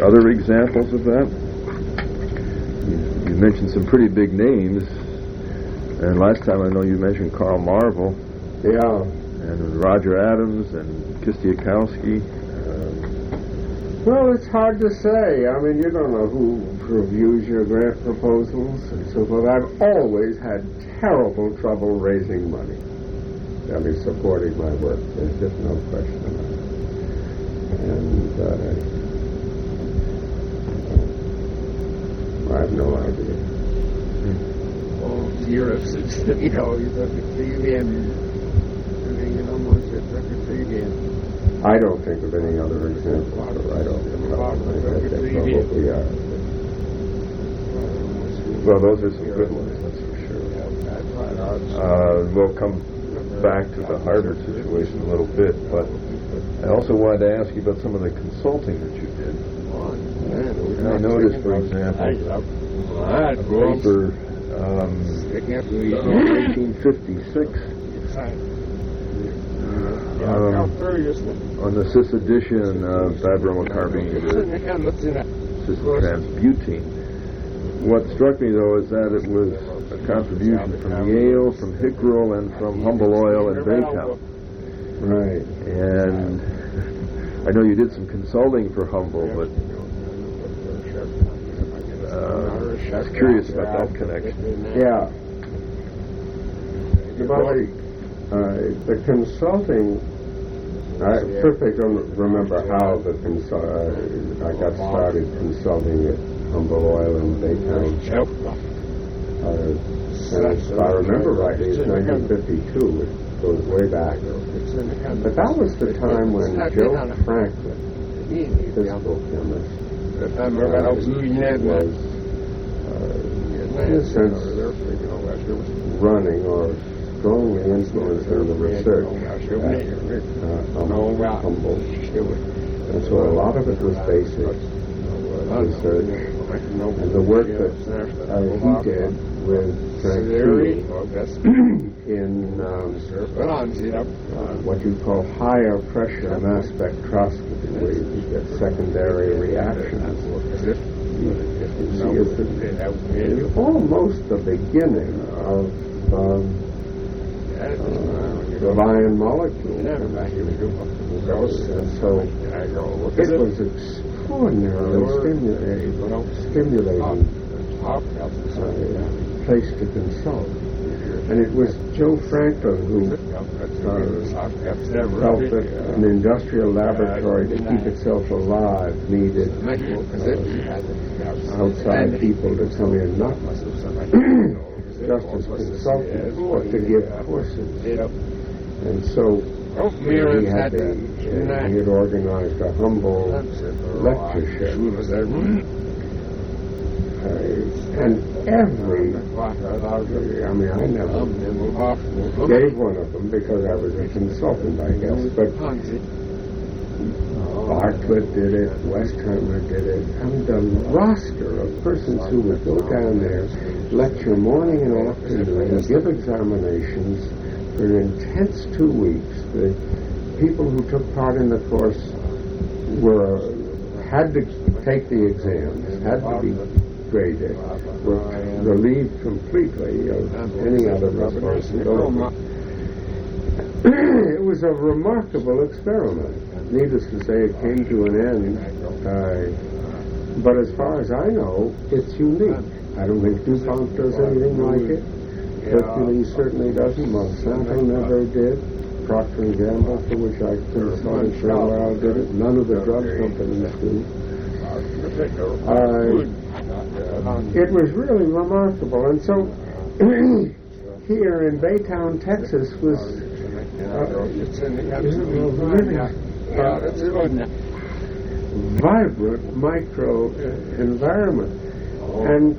there other examples of that? You mentioned some pretty big names, and last time I know you mentioned Carl Marvel. Yeah. And Roger Adams and Kistiakowsky. Well, it's hard to say. I mean, you don't know who reviews your grant proposals and so forth. I've always had terrible trouble raising money. I mean, supporting my work. There's just no question about it. And I have no idea. Well, theorists, you know, you look at TV and you know, much at record TV and I don't think of any other example. I don't think they probably are. Well, those are some good ones, that's for sure. We'll come back to the Harvard situation a little bit, but I also wanted to ask you about some of the consulting that you did. And I noticed, for example, paper 1856 on the cis addition of dibromocarbene cis transbutene. What struck me, though, is that it was a contribution from Yale, from Hickrell, and from Humble Oil and Baytown. Right. And I know you did some consulting for Humble, but I was curious about that connection. Yeah. The consulting, first I don't remember how I got started consulting at Humble Oil and Baytown. If I remember rightly, it's 1952. It goes way back. But that was the time when Joe Franklin, physical chemist, was, in a sense, running or strongly influencing the research at Humboldt. And so a lot of it was basic research. And the work that he did with Frank Theory in what you call higher pressure mass spectroscopy, where you get secondary reactions. You see, it's almost the beginning of the ion molecule. And so it was extraordinarily stimulating place to consult. And it was Joe Franklin who felt that an industrial laboratory to keep itself alive needed outside people to come in, not just as consultants, but to give courses. And so he had organized a Humble lectureship. And every, I never gave one of them because I was a consultant, I guess, but Bartlett did it, Westheimer did it, and the roster of persons who would go down there, lecture morning and afternoon, and give examinations for an intense 2 weeks. The people who took part in the course had to take the exams, had to be graded, were relieved completely of any other responsibility. It was a remarkable experiment. Needless to say, it came to an end. But as far as I know, it's unique. I don't think DuPont does anything like it. Hercules certainly doesn't. Monsanto never did. Procter & Gamble, for which I consulted for a while, did it. None of the drug companies do. It was really remarkable. And so here in Baytown, Texas, was really vibrant micro environment. And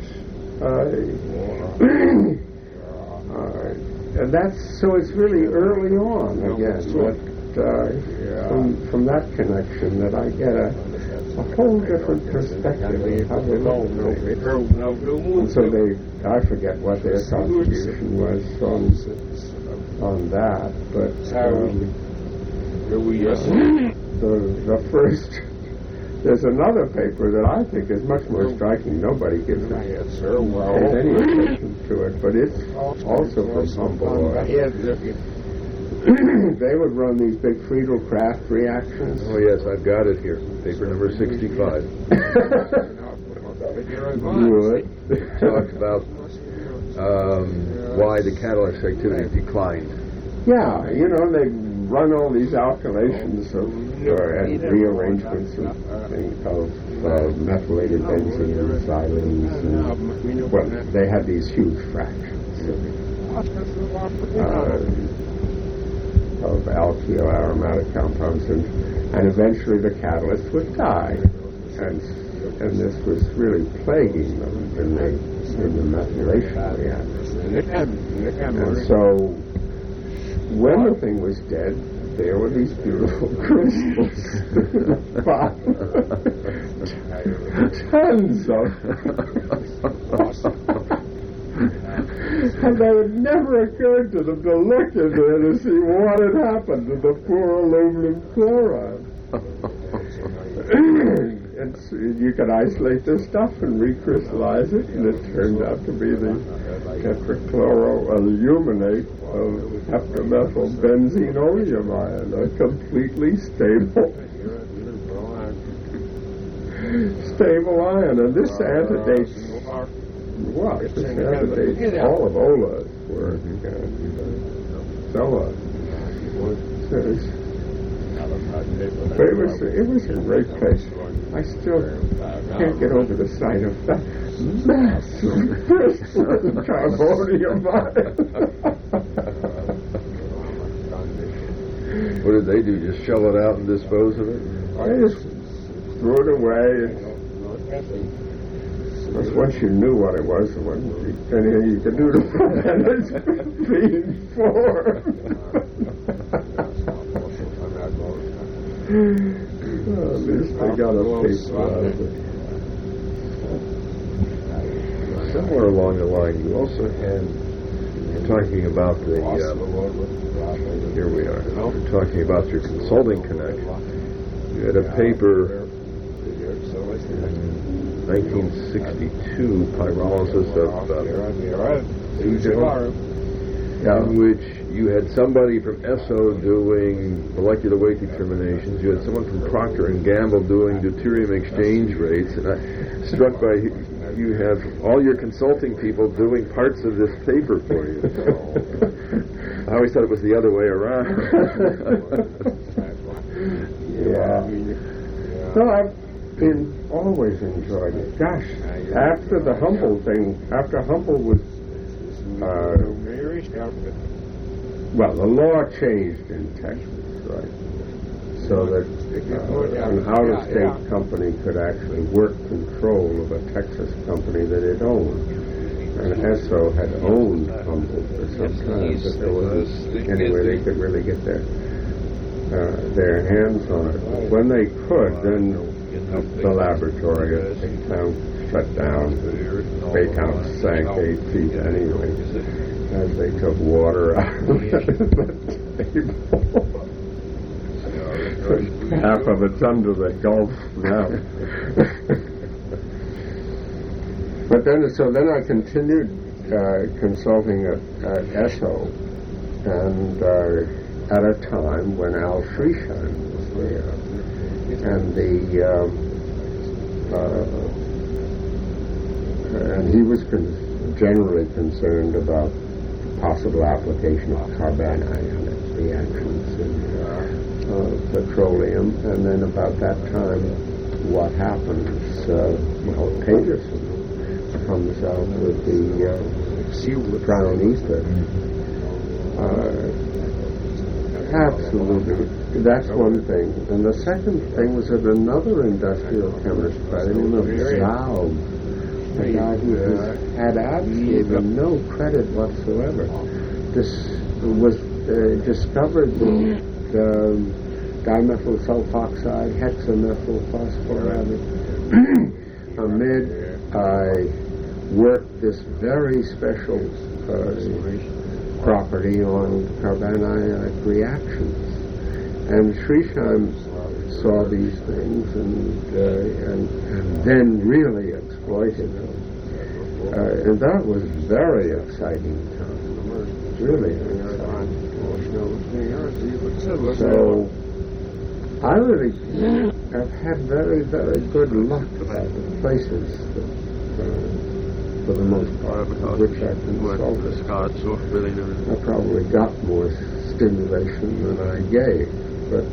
that's, so it's really early on again that from that connection that I get a whole different perspective of how they look at things. And so I forget what their contribution was on that, but the There's another paper that I think is much more striking. Nobody gives any attention to it, but it's also from Humboldt. They would run these big Friedel-Crafts reactions. Oh, yes, I've got it here. Paper number 65. Good. Talks about why the catalyst activity declined. Yeah, you know, they run all these alkylations and rearrangements of things of methylated benzene and xylenes. And, well, they had these huge fractions of alkyl aromatic compounds, and eventually the catalyst would die. And this was really plaguing them in the methylation reaction. And so when the thing was dead, there were these beautiful crystals. Tons of and it would never occurred to them to look in there to see what had happened to the poor aluminum chloride. You could isolate this stuff and recrystallize it, and it turned out to be the tetrachloroaluminate of heptamethylbenzeneoleum ion, a completely stable ion. And this antedates all of Ola's work. But it was a great place. I still can't get over the sight of that massive crystal carbonium ion. What did they do? Just shell it out and dispose of it? I just threw it away. Because once you knew what it was, there wasn't anything you could do to prevent it being formed. Well, at least they got a paper out of it. Somewhere along the line, you also had, talking about the, here we are, talking about your consulting connection. You had a paper in 1962, pyrolysis of in which you had somebody from ESSO doing molecular weight determinations. You had someone from Procter & Gamble doing deuterium exchange rates. And I'm struck by you have all your consulting people doing parts of this paper for you. I always thought it was the other way around. Yeah. No, I've always enjoyed it. Gosh, after the Humble thing, after Humble was... well, the law changed in Texas, right? So that an out-of-state company could actually work control of a Texas company that it owned. And ESSO had owned Humble for some time, but there wasn't any way they could really get their hands on it. When they could, then the laboratory at Baytown shut down. Baytown sank 8 feet anyway, as they took water out of the table. Half of it's under the Gulf now. But then I continued consulting at ESSO, and at a time when Al Schriesheim was there, and he was generally concerned about possible application of carbanionic reactions in petroleum. And then about that time, what happens? Peterson comes out with the brown ether. Absolutely. That's one thing. And the second thing was that another industrial chemist by the name of Zaub, a guy who had absolutely no credit whatsoever, discovered the dimethyl sulfoxide, hexamethylphosphoride. Amid worked this very special property on carbanionic reactions. And Schriesheim saw these things and then really exploited them. And that was very exciting time. Really exciting. So I really have had very, very good luck at the places that, for the most part, which I've consulted. I probably got more stimulation than I gave, but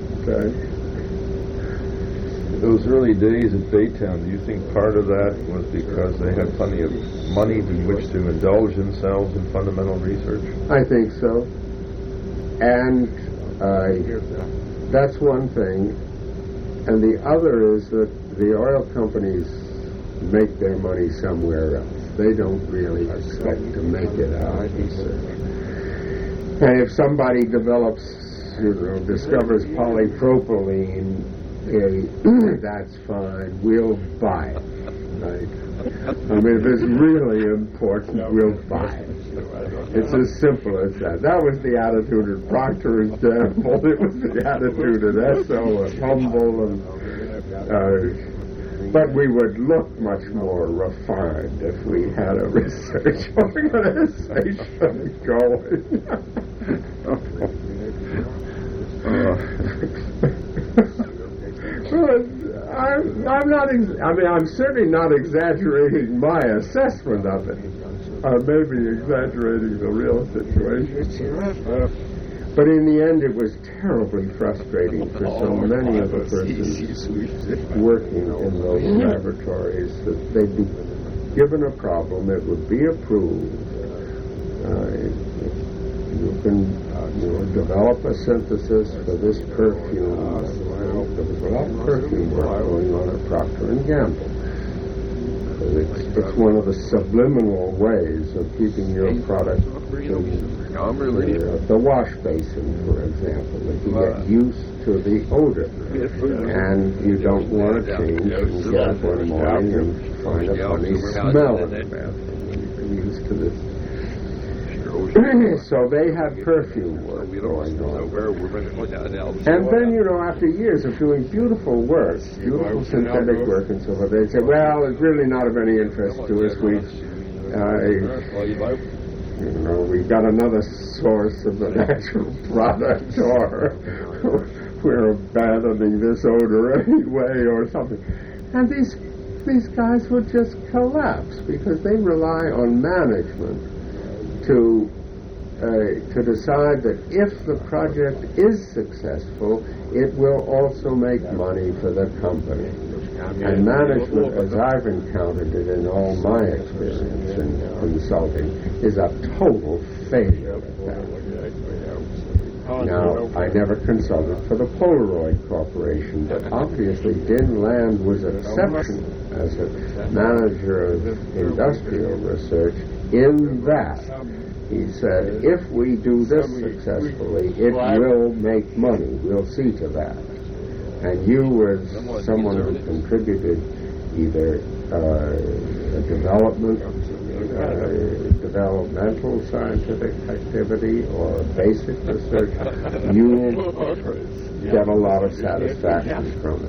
those early days at Baytown, do you think part of that was because they had plenty of money in which to indulge themselves in fundamental research? I think so. And that's one thing. And the other is that the oil companies make their money somewhere else. They don't really expect to make it out of research. And if somebody develops, discovers polypropylene, that's fine. We'll buy it. Right? I mean, if it's really important, we'll buy it. It's as simple as that. That was the attitude at Procter and Gamble. It was the attitude at Esso and Humble, but we would look much more refined if we had a research organization going. I'm certainly not exaggerating my assessment of it. I may be exaggerating the real situation. But in the end, it was terribly frustrating for so many of the persons working in those laboratories that they'd be given a problem, it would be approved. You can develop a synthesis for this perfume. There was a lot of perfume work going on at Procter and Gamble. It's one of the subliminal ways of keeping your product in the wash basin, for example, that you get used to the odor. And you don't want to change and get up one morning and find a funny smell in the bathroom. You're used to this. So they had perfume work going on. And then, after years of doing beautiful work, beautiful synthetic work and so forth, they'd say, well, it's really not of any interest to us. We've got another source of the natural product, or we're abandoning this odor anyway, or something. And these guys would just collapse because they rely on management to decide that if the project is successful, it will also make money for the company. And management, as I've encountered it in all my experience in consulting, is a total failure at that. Now, I never consulted for the Polaroid Corporation, but obviously Din Land was exceptional as a manager of industrial research in that. He said, if we do this successfully, it will make money. We'll see to that. And you, as someone who contributed either developmental scientific activity or basic research, you get a lot of satisfaction from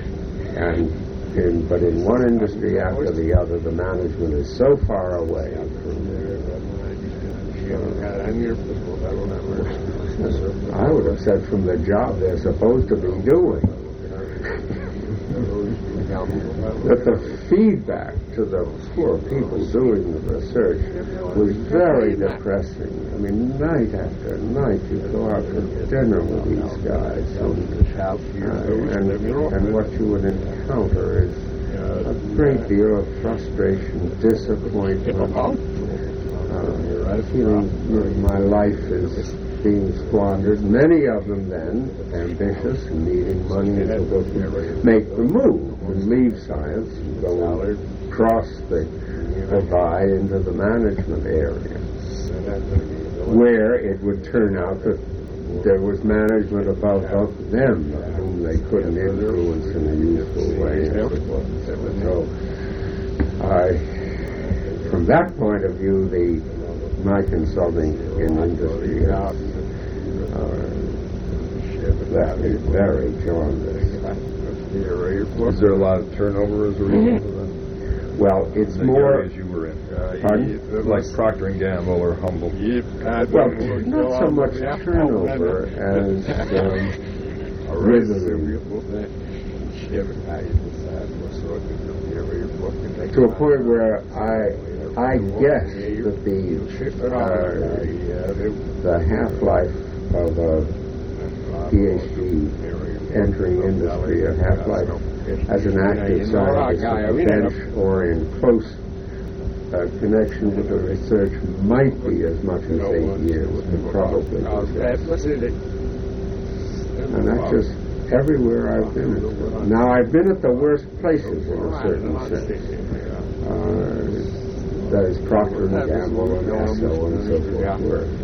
it. But in one industry after the other, the management is so far away from I would have said from the job they're supposed to be doing. That the feedback to the poor people doing the research was very depressing. I mean, night after night you go out for dinner with these guys, and what you would encounter is a great deal of frustration, disappointment, feeling my life is being squandered. Many of them then, ambitious and needing money to make the move and leave science and go across the divide into the management area, where it would turn out that there was management above them whom they couldn't influence in a useful way. So, from that point of view, my consulting in industry is very jaundiced. Is there a lot of turnover as a result of that? Well, it's The more... areas you were in, Pardon? like Procter & Gamble or Humble. Well, not so much turnover as rhythm. To a point where I guess that the half-life of a PhD entering industry, a half-life as an active scientist on a bench or in close connection with the research might be as much as 8 years, and probably was less. And that's just everywhere I've been. Now, I've been at the worst places in a certain sense. That is Procter & Gamble and Esso and so forth.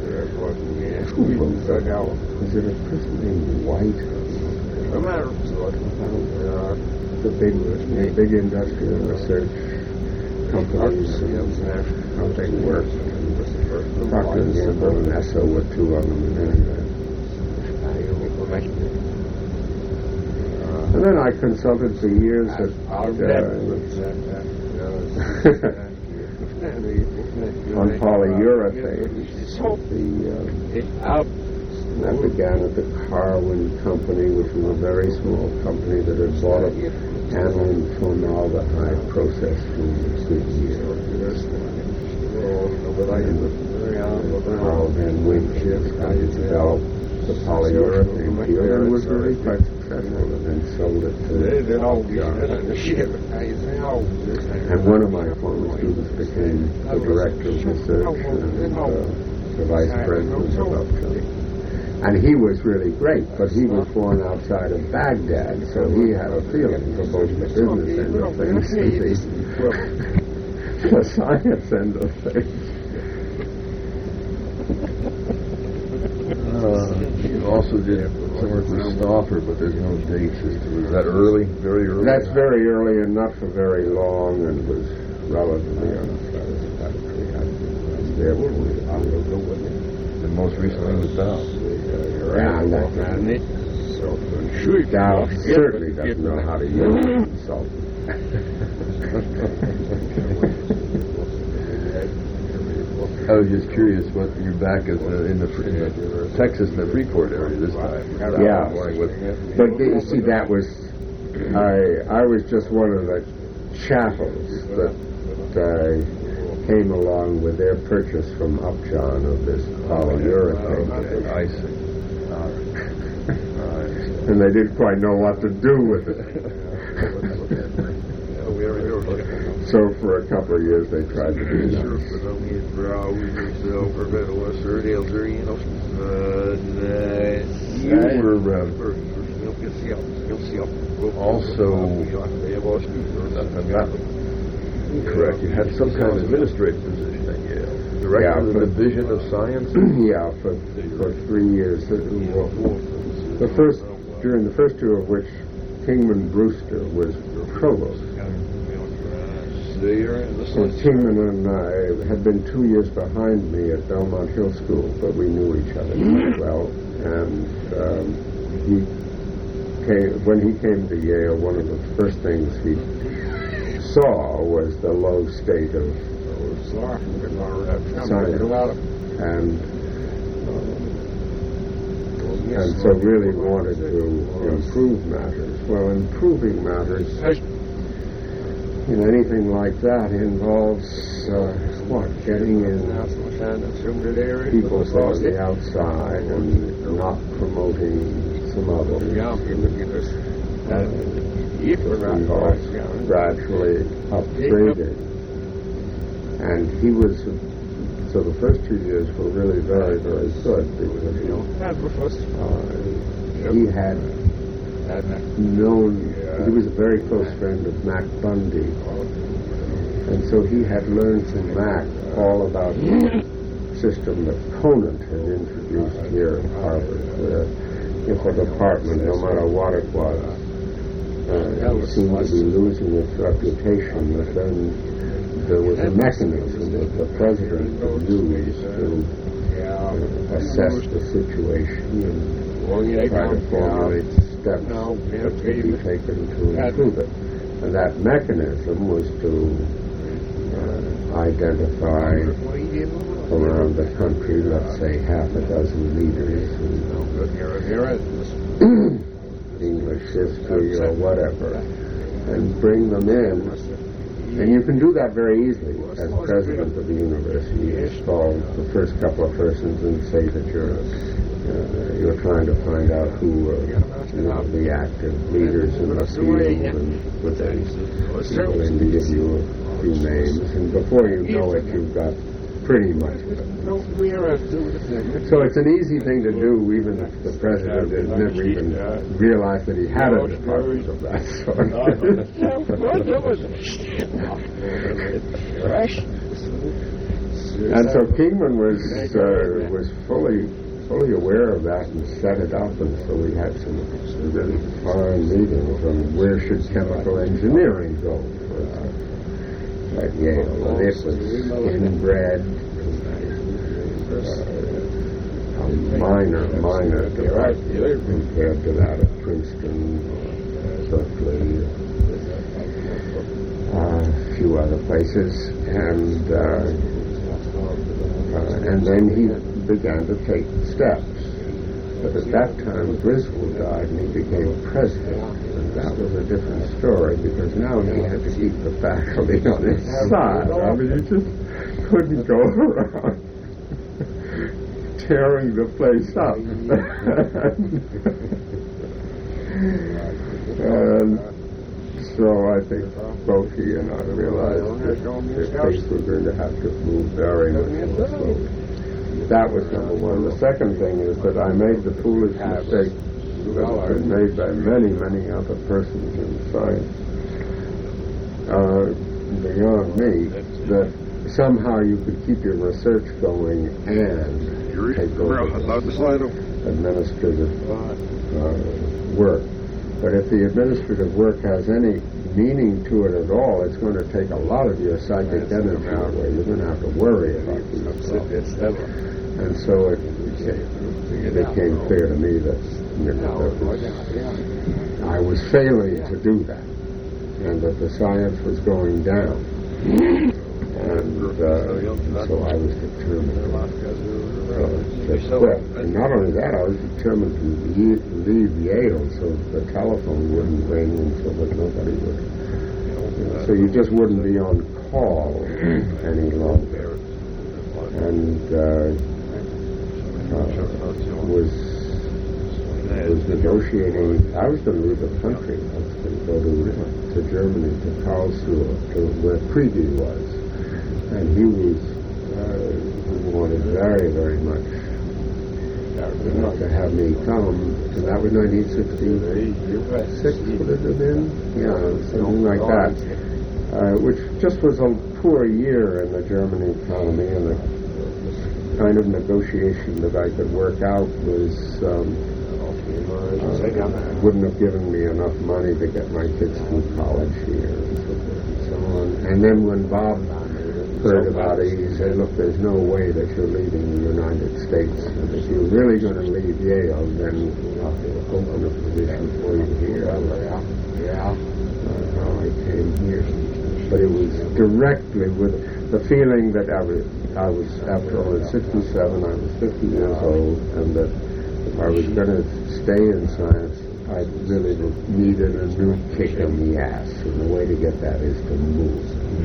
Was it a person named White? The big industrial research companies and how they worked. Procter & Gamble and Esso were two of them. And then I consulted for years at on polyurethane. That began at the Carwin Company, which was a very small company that had bought up aniline formaldehyde processed through years. Carl Van Wyk developed the polyurethane field and was really quite successful, and then sold it to and one of my former students became the director of research and the vice president of Upjohn. And he was really great, but he was born outside of Baghdad, so he had a feeling for both the business end of things and the science end of things. You also did some work with Stauffer, but there's no dates. Was that early? Very early? That's very early and not for very long, and was relatively unsatisfactory. I was there for and most recently with Dow. Dow certainly doesn't know how to use a consultant. I was just curious what you're back as in the Texas and the Freeport area this time. Yeah, but you see, that was I was just one of the chattels that came along with their purchase from Upjohn of this polyurethane. I see. And they didn't quite know what to do with it. So for a couple of years they tried to do that. You were also correct. You had some kind of administrative position at Yale. Director of the Division of Science? Yeah, for 3 years. During the first two of which Kingman Brewster was provost. And Kingman and I had been 2 years behind me at Belmont Hill School, but we knew each other very well. And when he came to Yale, one of the first things he saw was the low state of science. And so really wanted to improve matters. Well, improving matters in anything like that involves getting in people from the outside and not promoting some of them. Gradually upgraded. And he was, so the first 2 years were really very, very good because he had known, he was a very close friend of Mac Bundy, and so he had learned from Mac all about the system that Conant had introduced here at Harvard, where if a department, no matter what it was, seemed to be losing its reputation, that then there was a mechanism that the president could use to assess the situation and try to formulate steps that could be taken to improve it. And that mechanism was to identify around the country, let's say half a dozen leaders in English history or whatever, and bring them in. And you can do that very easily as president of the university. You just call the first couple of persons and say that you're trying to find out who are the active leaders in the field, and with people in to give you a few names, and before you know it, you've got pretty much of it. So it's an easy thing to do, even if the president has never even realized that he had a department of that sort. And so Kingman was fully aware of that and set it up, and so we had some really fine meetings on where should chemical engineering go at Yale, and it was inbred, minor department compared to that at Princeton, Berkeley, a few other places, and then he began to take steps. But at that time, Griswold died, and he became president, and that was a different story, because now he had to keep the faculty on his side. I mean, you just couldn't go around tearing the place up. And so I think both he and I realized that things were going to have to move very much more slowly. That was number one. The second thing is that I made the foolish mistake that has been made by many, many other persons in science beyond me, that somehow you could keep your research going and take over administrative work. But if the administrative work has any meaning to it at all, it's going to take a lot of your psychic energy away. You're going to have to worry about these problems. And so it became clear to me that I was failing to do that, and that the science was going down. And so I was determined to quit. And not only that, I was determined to leave Yale so the telephone wouldn't ring and so that nobody would. So you just wouldn't be on call any longer. And was negotiating. I was going to leave the country. I was going to go to Germany, to Karlsruhe, to where Kriege was. And he wanted very, very much to have me come. And that was 1966, would it have been? Yeah, something like that. Which just was a poor year in the German economy, and the kind of negotiation that I could work out was wouldn't have given me enough money to get my kids through college here and so on. And then when Bob heard about it, he said, look, there's no way that you're leaving the United States. And if you're really going to leave Yale, then I'll open a position for you here. I came here. But it was directly with the feeling that I was after all, at 67, I was 50 years old, and that if I was going to stay in science, I really needed a new kick in the ass, and the way to get that is to move.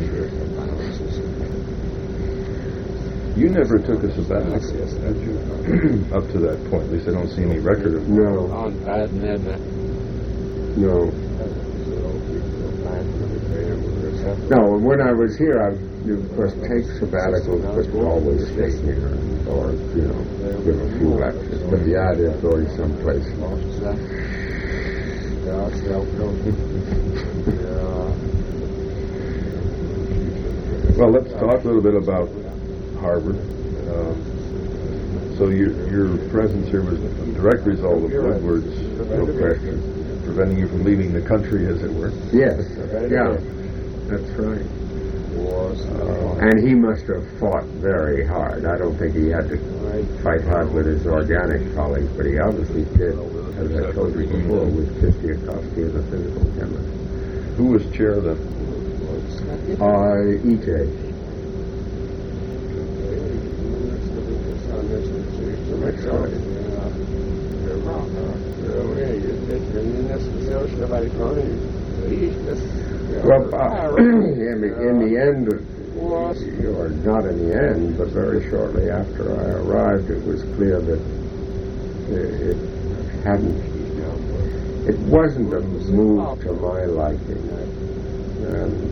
You never took a sabbatical, did you? Up to that point. At least I don't see any record of it. No. No, and when I was here, I would, of course, take sabbaticals, but always stay here, or, give a few lectures. But the idea of going someplace. Well, let's talk a little bit about Harvard. So your presence here was a direct result of Woodward's question, preventing you from leaving the country, as it were. Yes, yeah, that's right. And he must have fought very hard. I don't think he had to fight hard with his organic colleagues, but he obviously did. as I told you before, with Kistiakowsky as a physical chemist. Who was chair then? E.J. Well, in the end, or not in the end, but very shortly after I arrived, it was clear that it wasn't a move to my liking. And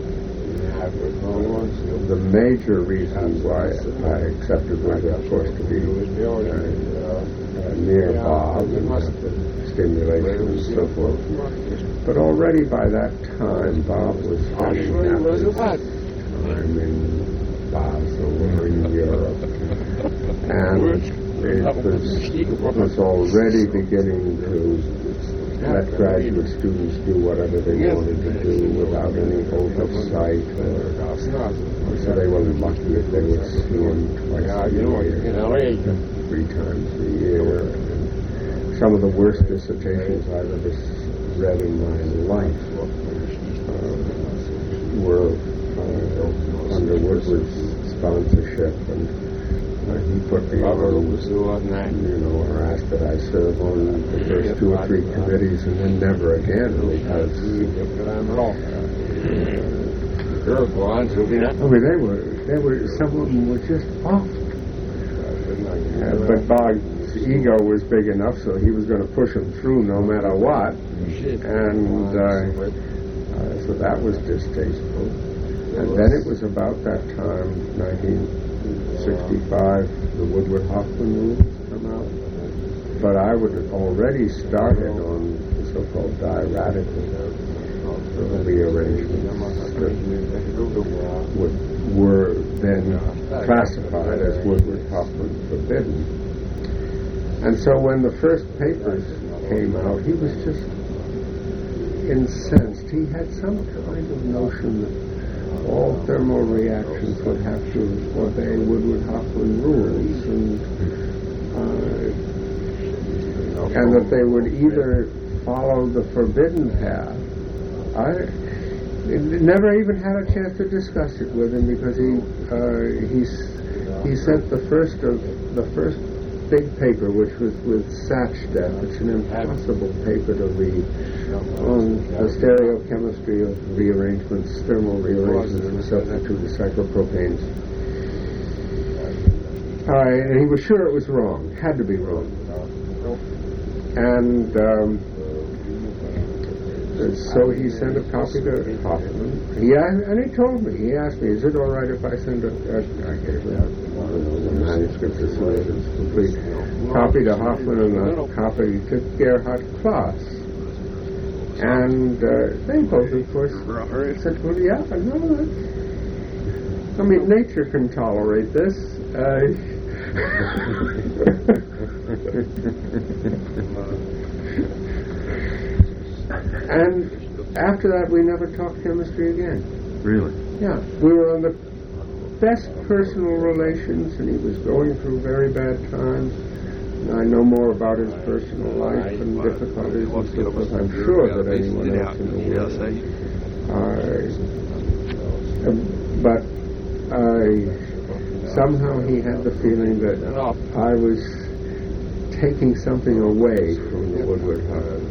the major reason why I accepted was, of course, to be near Bob and the stimulation and so forth. But already by that time, Bob was finishing up his time in Basel or in Europe. And it was already beginning to let graduate students do whatever they wanted to do without any oversight. So they were lucky if they would see him twice a year, 3 times a year. And some of the worst dissertations I've ever read in my life were under Woodward's sponsorship, and he put me on, or asked that I serve on the first 2 or 3 committees and then never again, because some of them were just awful. But Bog's ego was big enough, so he was going to push him through no matter what, and so that was distasteful. And then it was about that time, 1965, the Woodward-Hoffman rules come out. But I would have already started on the so-called diradical rearrangements that were then classified as Woodward-Hoffman forbidden. And so when the first papers came out, he was just incensed. He had some kind of notion that all thermal reactions would have to obey Woodward-Hoffman rules, and that they would either follow the forbidden path. I never even had a chance to discuss it with him, because he sent the first big paper, which was with Sachdev. It's an impossible paper to read, on the stereochemistry of rearrangements, thermal rearrangements, and substituted cyclopropanes. And he was sure it was wrong, had to be wrong. And so he sent a copy to Hoffman. And he told me, he asked me, is it all right if I send I gave him the manuscript as soon as it's complete, copy to Hoffman and a copy to Gerhard Klaas. And they both, of course, said, well, yeah, no, I mean, nature can tolerate this. And after that, we never talked chemistry again. Really? Yeah. We were on the best personal relations, and he was going through very bad times. And I know more about his personal life and difficulties and so forth, I'm sure, than anyone else in the world. But somehow he had the feeling that I was taking something away from the Woodward-Hoffman.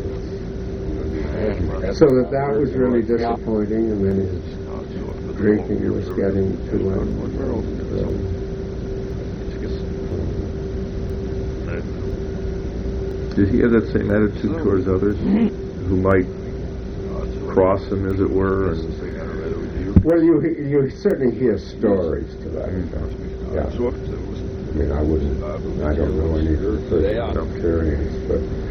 So that was really disappointing, and then his drinking was getting to him. Did he have that same attitude towards others who might cross him, as it were? Well, you certainly hear stories to that effect. Yeah. I mean, I don't know any personal experience, but